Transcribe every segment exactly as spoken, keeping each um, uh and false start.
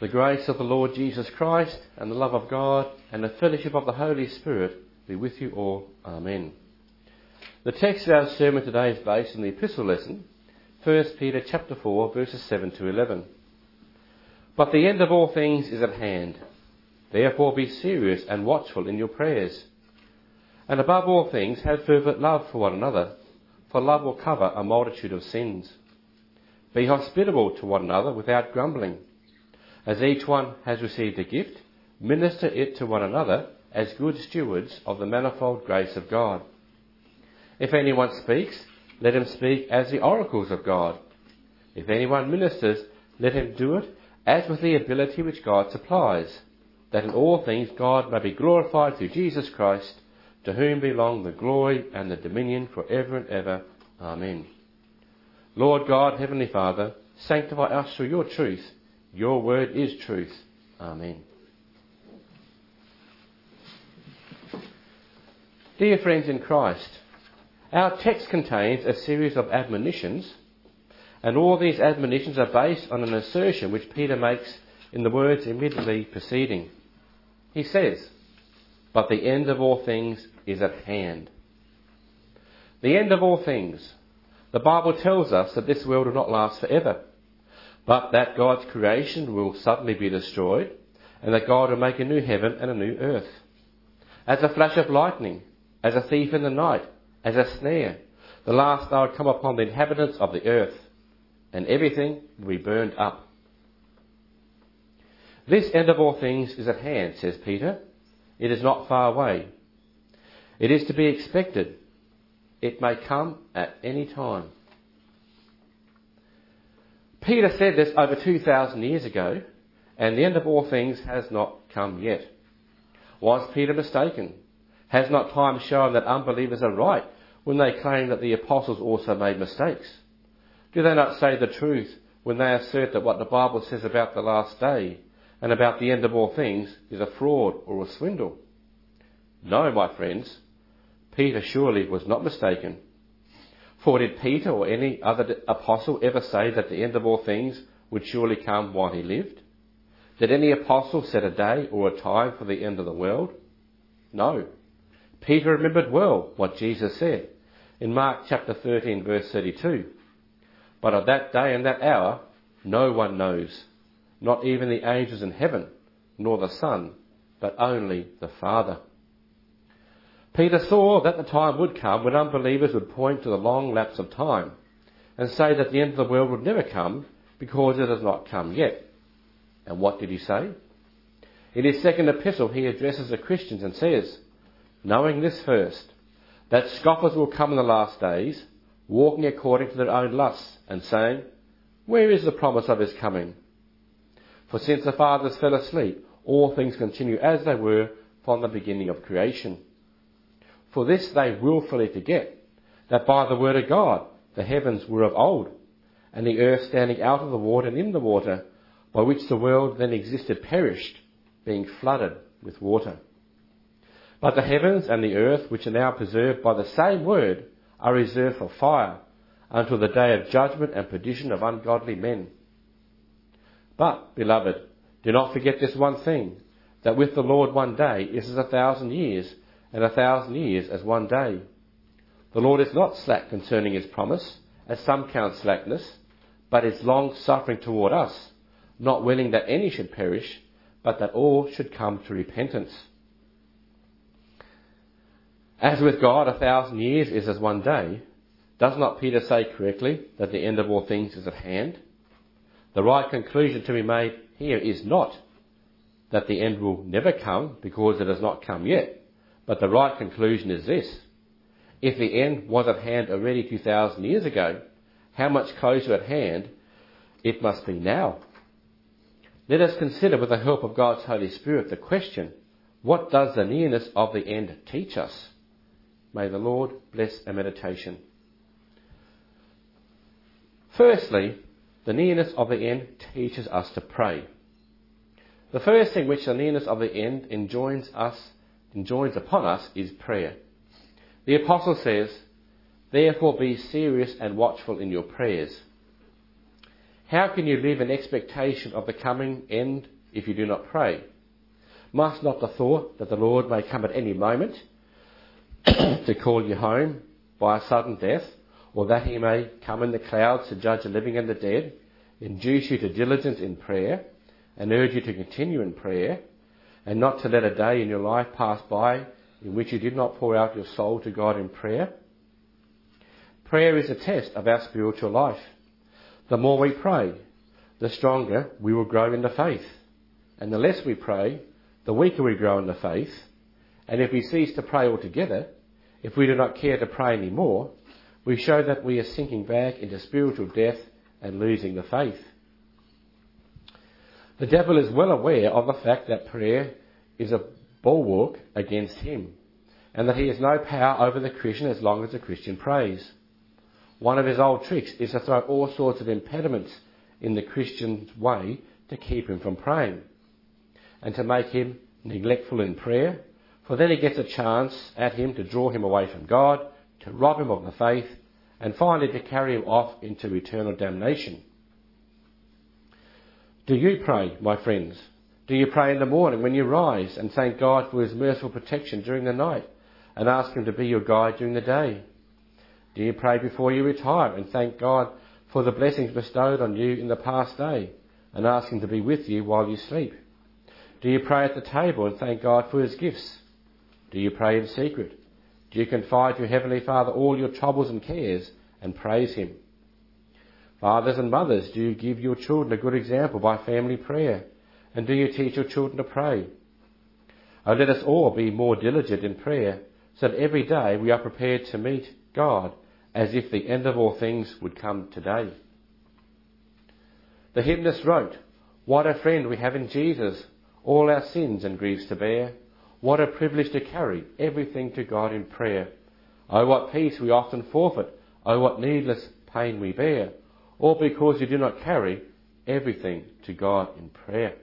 The grace of the Lord Jesus Christ and the love of God and the fellowship of the Holy Spirit be with you all. Amen. The text of our sermon today is based on the epistle lesson, First Peter chapter four, verses seven to eleven. But the end of all things is at hand. Therefore be serious and watchful in your prayers. And above all things have fervent love for one another, for love will cover a multitude of sins. Be hospitable to one another without grumbling. As each one has received a gift, minister it to one another as good stewards of the manifold grace of God. If anyone speaks, let him speak as the oracles of God. If anyone ministers, let him do it as with the ability which God supplies, that in all things God may be glorified through Jesus Christ, to whom belong the glory and the dominion for ever and ever. Amen. Lord God, Heavenly Father, sanctify us through your truth. Your word is truth. Amen. Dear friends in Christ, our text contains a series of admonitions, and all these admonitions are based on an assertion which Peter makes in the words immediately preceding. He says, "But the end of all things is at hand." The end of all things. The Bible tells us that this world will not last forever, but that God's creation will suddenly be destroyed, and that God will make a new heaven and a new earth. As a flash of lightning, as a thief in the night, as a snare, the last hour will come upon the inhabitants of the earth, and everything will be burned up. This end of all things is at hand, says Peter. It is not far away. It is to be expected. It may come at any time. Peter said this over two thousand years ago, and the end of all things has not come yet. Was Peter mistaken? Has not time shown that unbelievers are right when they claim that the apostles also made mistakes? Do they not say the truth when they assert that what the Bible says about the last day and about the end of all things is a fraud or a swindle? No, my friends, Peter surely was not mistaken. For did Peter or any other apostle ever say that the end of all things would surely come while he lived? Did any apostle set a day or a time for the end of the world? No. Peter remembered well what Jesus said in Mark chapter thirteen, verse thirty-two. But of that day and that hour no one knows, not even the angels in heaven, nor the Son, but only the Father. Peter saw that the time would come when unbelievers would point to the long lapse of time and say that the end of the world would never come because it has not come yet. And what did he say? In his second epistle he addresses the Christians and says, "Knowing this first, that scoffers will come in the last days, walking according to their own lusts, and saying, 'Where is the promise of his coming?' For since the fathers fell asleep, all things continue as they were from the beginning of creation. For this they wilfully forget, that by the word of God the heavens were of old, and the earth standing out of the water and in the water, by which the world then existed perished, being flooded with water. But the heavens and the earth, which are now preserved by the same word, are reserved for fire, until the day of judgment and perdition of ungodly men. But, beloved, do not forget this one thing, that with the Lord one day is as a thousand years, and a thousand years as one day. The Lord is not slack concerning his promise, as some count slackness, but is long-suffering toward us, not willing that any should perish, but that all should come to repentance. As with God a thousand years is as one day, does not Peter say correctly that the end of all things is at hand? The right conclusion to be made here is not that the end will never come because it has not come yet, but the right conclusion is this: if the end was at hand already two thousand years ago, how much closer at hand it must be now? Let us consider with the help of God's Holy Spirit the question, what does the nearness of the end teach us? May the Lord bless our meditation. Firstly, the nearness of the end teaches us to pray. The first thing which the nearness of the end enjoins us, enjoins upon us is prayer. The Apostle says, "Therefore be serious and watchful in your prayers." How can you live in expectation of the coming end if you do not pray? Must not the thought that the Lord may come at any moment to call you home by a sudden death, or that he may come in the clouds to judge the living and the dead, induce you to diligence in prayer, and urge you to continue in prayer, and not to let a day in your life pass by in which you did not pour out your soul to God in prayer? Prayer is a test of our spiritual life. The more we pray, the stronger we will grow in the faith. And the less we pray, the weaker we grow in the faith. And if we cease to pray altogether, if we do not care to pray any more, we show that we are sinking back into spiritual death and losing the faith. The devil is well aware of the fact that prayer is a bulwark against him, and that he has no power over the Christian as long as the Christian prays. One of his old tricks is to throw all sorts of impediments in the Christian's way to keep him from praying, and to make him neglectful in prayer, for then he gets a chance at him to draw him away from God, to rob him of the faith, and finally to carry him off into eternal damnation. Do you pray, my friends? Do you pray in the morning when you rise and thank God for his merciful protection during the night and ask him to be your guide during the day? Do you pray before you retire and thank God for the blessings bestowed on you in the past day and ask him to be with you while you sleep? Do you pray at the table and thank God for his gifts? Do you pray in secret? Do you confide to your Heavenly Father all your troubles and cares and praise him? Fathers and mothers, do you give your children a good example by family prayer? And do you teach your children to pray? Oh, let us all be more diligent in prayer, so that every day we are prepared to meet God as if the end of all things would come today. The hymnist wrote, "What a friend we have in Jesus, all our sins and griefs to bear. What a privilege to carry everything to God in prayer. Oh, what peace we often forfeit. Oh, what needless pain we bear. All because you do not carry everything to God in prayer."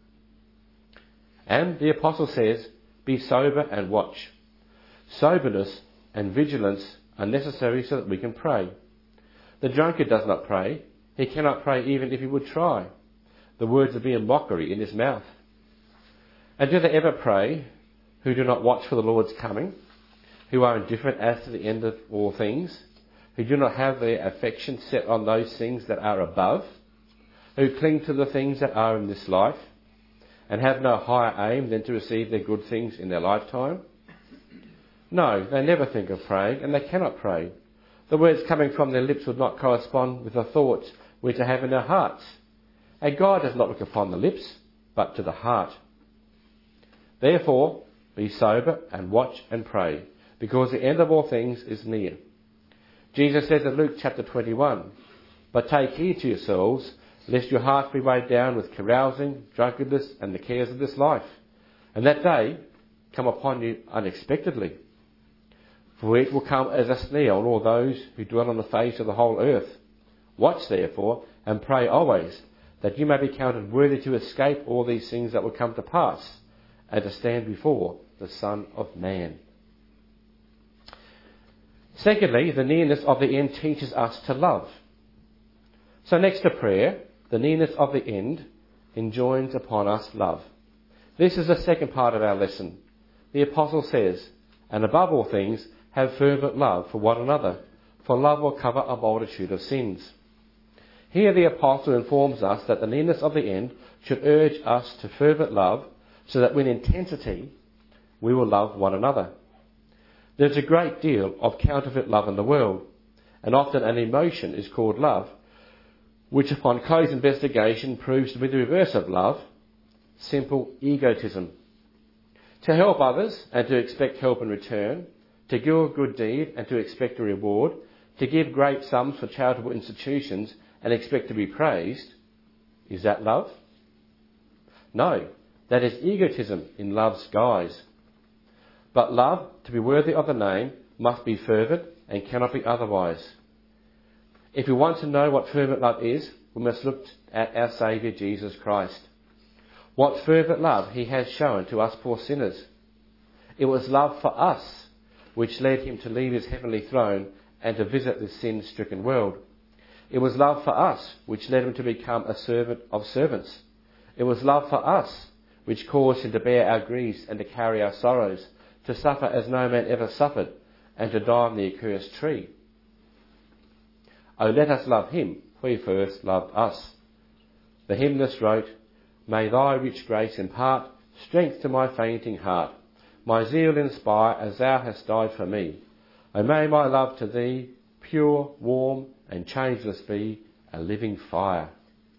And the Apostle says, "Be sober and watch." Soberness and vigilance are necessary so that we can pray. The drunkard does not pray. He cannot pray even if he would try. The words would be a mockery in his mouth. And do they ever pray who do not watch for the Lord's coming, who are indifferent as to the end of all things, who do not have their affection set on those things that are above, who cling to the things that are in this life, and have no higher aim than to receive their good things in their lifetime? No, they never think of praying, and they cannot pray. The words coming from their lips would not correspond with the thoughts which they have in their hearts. And God does not look upon the lips, but to the heart. Therefore, be sober and watch and pray, because the end of all things is near. Jesus says in Luke chapter twenty-one, "But take heed to yourselves, lest your hearts be weighed down with carousing, drunkenness, and the cares of this life, and that day come upon you unexpectedly. For it will come as a snare on all those who dwell on the face of the whole earth. Watch therefore, and pray always, that you may be counted worthy to escape all these things that will come to pass, and to stand before the Son of Man." Secondly, the nearness of the end teaches us to love. So next to prayer, the nearness of the end enjoins upon us love. This is the second part of our lesson. The Apostle says, "And above all things, have fervent love for one another, for love will cover a multitude of sins." Here the Apostle informs us that the nearness of the end should urge us to fervent love, so that with intensity we will love one another. There's a great deal of counterfeit love in the world, and often an emotion is called love, which upon close investigation proves to be the reverse of love: simple egotism. To help others and to expect help in return, to do a good deed and to expect a reward, to give great sums for charitable institutions and expect to be praised, is that love? No, that is egotism in love's guise. But love, to be worthy of the name, must be fervent and cannot be otherwise. If we want to know what fervent love is, we must look at our Saviour Jesus Christ. What fervent love he has shown to us poor sinners. It was love for us which led him to leave his heavenly throne and to visit this sin-stricken world. It was love for us which led him to become a servant of servants. It was love for us which caused him to bear our griefs and to carry our sorrows, to suffer as no man ever suffered, and to die on the accursed tree. Oh, let us love him, for he first loved us. The hymnist wrote, "May thy rich grace impart strength to my fainting heart, my zeal inspire as thou hast died for me. O may my love to thee, pure, warm, and changeless be, a living fire."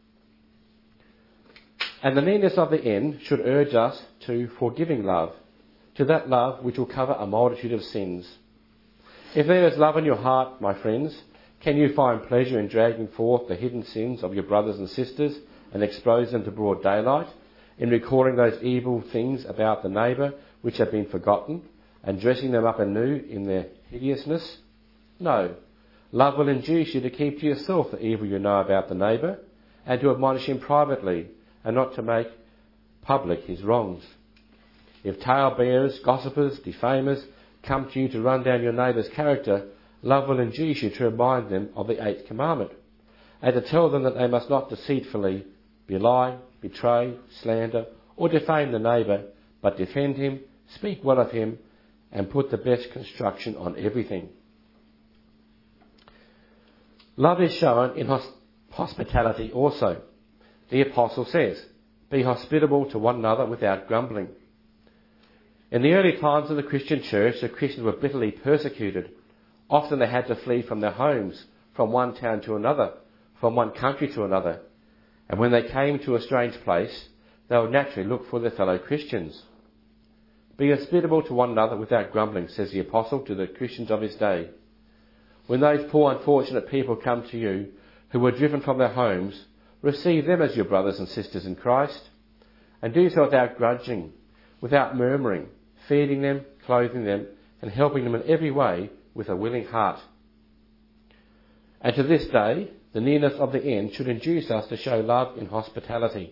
And the nearness of the end should urge us to forgiving love, to that love which will cover a multitude of sins. If there is love in your heart, my friends, can you find pleasure in dragging forth the hidden sins of your brothers and sisters and expose them to broad daylight, in recalling those evil things about the neighbour which have been forgotten, and dressing them up anew in their hideousness? No. Love will induce you to keep to yourself the evil you know about the neighbour, and to admonish him privately, and not to make public his wrongs. If tale-bearers, gossipers, defamers come to you to run down your neighbour's character, love will induce you to remind them of the eighth commandment, and to tell them that they must not deceitfully belie, betray, slander, or defame the neighbour, but defend him, speak well of him, and put the best construction on everything. Love is shown in hos- hospitality also. The Apostle says, "Be hospitable to one another without grumbling." In the early times of the Christian church, the Christians were bitterly persecuted. Often they had to flee from their homes, from one town to another, from one country to another. And when they came to a strange place, they would naturally look for their fellow Christians. "Be hospitable to one another without grumbling," says the Apostle to the Christians of his day. When those poor unfortunate people come to you, who were driven from their homes, receive them as your brothers and sisters in Christ, and do so without grudging, without murmuring, feeding them, clothing them, and helping them in every way with a willing heart. And to this day, the nearness of the end should induce us to show love in hospitality.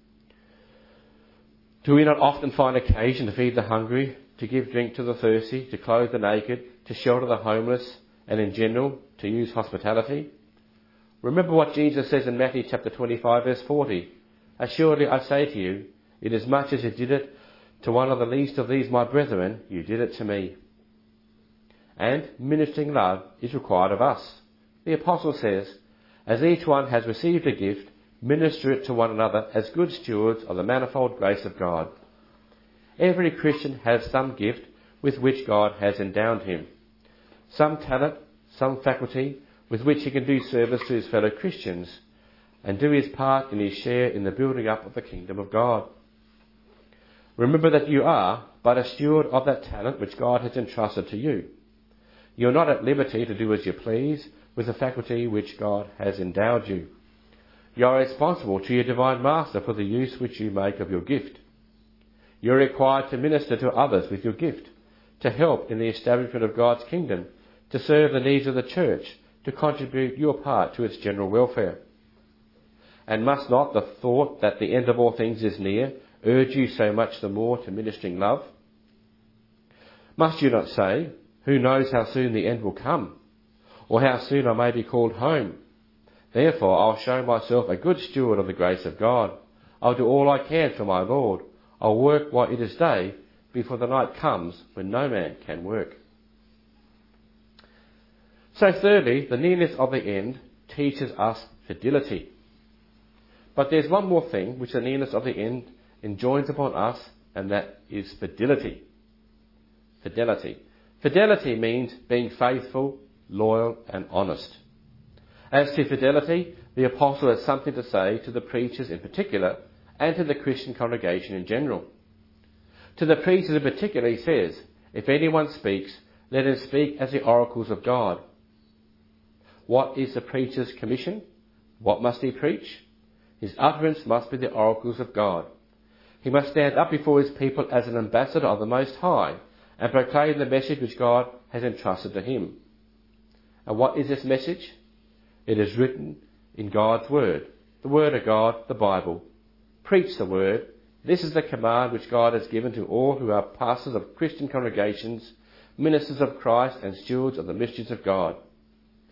Do we not often find occasion to feed the hungry, to give drink to the thirsty, to clothe the naked, to shelter the homeless, and in general, to use hospitality? Remember what Jesus says in Matthew chapter twenty-five, verse forty. "Assuredly I say to you, inasmuch as you did it to one of the least of these my brethren, you did it to me." And ministering love is required of us. The Apostle says, "As each one has received a gift, minister it to one another as good stewards of the manifold grace of God." Every Christian has some gift with which God has endowed him. Some talent, some faculty with which he can do service to his fellow Christians and do his part in his share in the building up of the kingdom of God. Remember that you are but a steward of that talent which God has entrusted to you. You are not at liberty to do as you please with the faculty which God has endowed you. You are responsible to your divine Master for the use which you make of your gift. You are required to minister to others with your gift, to help in the establishment of God's kingdom, to serve the needs of the church, to contribute your part to its general welfare. And must not the thought that the end of all things is near urge you so much the more to ministering love? Must you not say, "Who knows how soon the end will come, or how soon I may be called home? Therefore I'll show myself a good steward of the grace of God. I'll do all I can for my Lord. I'll work while it is day, before the night comes when no man can work." So thirdly, the nearness of the end teaches us fidelity. But there's one more thing which the nearness of the end enjoins upon us, and that is fidelity. Fidelity. Fidelity means being faithful, loyal, and honest. As to fidelity, the Apostle has something to say to the preachers in particular, and to the Christian congregation in general. To the preachers in particular, he says, "If anyone speaks, let him speak as the oracles of God." What is the preacher's commission? What must he preach? His utterance must be the oracles of God. He must stand up before his people as an ambassador of the Most High and proclaim the message which God has entrusted to him. And what is this message? It is written in God's Word, the Word of God, the Bible. Preach the Word. This is the command which God has given to all who are pastors of Christian congregations, ministers of Christ, and stewards of the mysteries of God.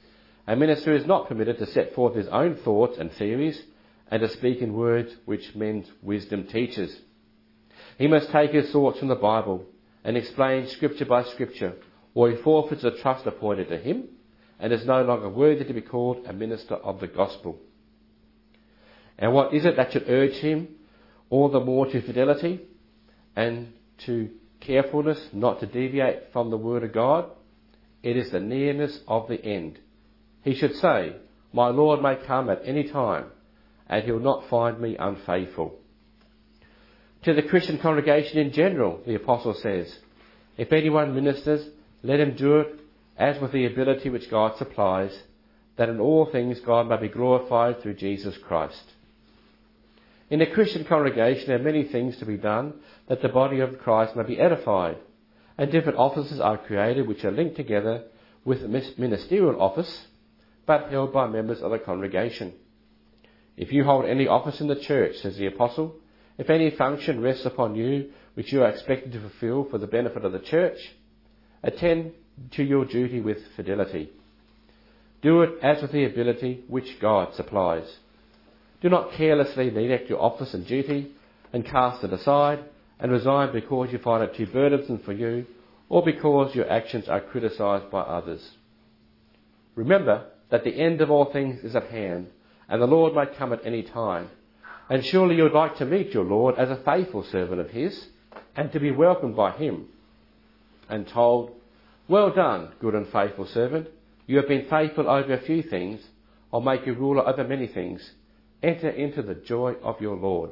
A minister is not permitted to set forth his own thoughts and theories and to speak in words which men's wisdom teaches. He must take his thoughts from the Bible and explain scripture by scripture, or he forfeits the trust appointed to him and is no longer worthy to be called a minister of the gospel. And what is it that should urge him all the more to fidelity and to carefulness not to deviate from the word of God? It is the nearness of the end. He should say, "My Lord may come at any time, and he'll not find me unfaithful." To the Christian congregation in general, the Apostle says, "If anyone ministers, let him do it as with the ability which God supplies, that in all things God may be glorified through Jesus Christ." In a Christian congregation there are many things to be done that the body of Christ may be edified, and different offices are created which are linked together with the ministerial office, but held by members of the congregation. If you hold any office in the church, says the Apostle, if any function rests upon you which you are expected to fulfil for the benefit of the church, attend to your duty with fidelity. Do it as with the ability which God supplies. Do not carelessly neglect your office and duty and cast it aside and resign because you find it too burdensome for you or because your actions are criticised by others. Remember that the end of all things is at hand and the Lord may come at any time. And surely you would like to meet your Lord as a faithful servant of his and to be welcomed by him and told, "Well done, good and faithful servant. You have been faithful over a few things. I'll make you ruler over many things. Enter into the joy of your Lord."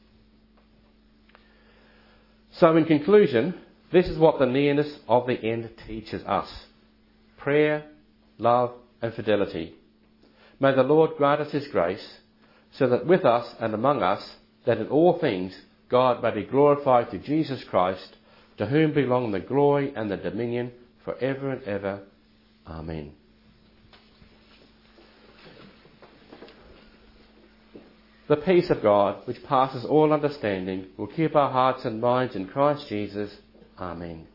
So in conclusion, this is what the nearness of the end teaches us. Prayer, love and fidelity. May the Lord grant us his grace, so that with us and among us, that in all things God may be glorified through Jesus Christ, to whom belong the glory and the dominion for ever and ever. Amen. The peace of God, which passes all understanding, will keep our hearts and minds in Christ Jesus. Amen.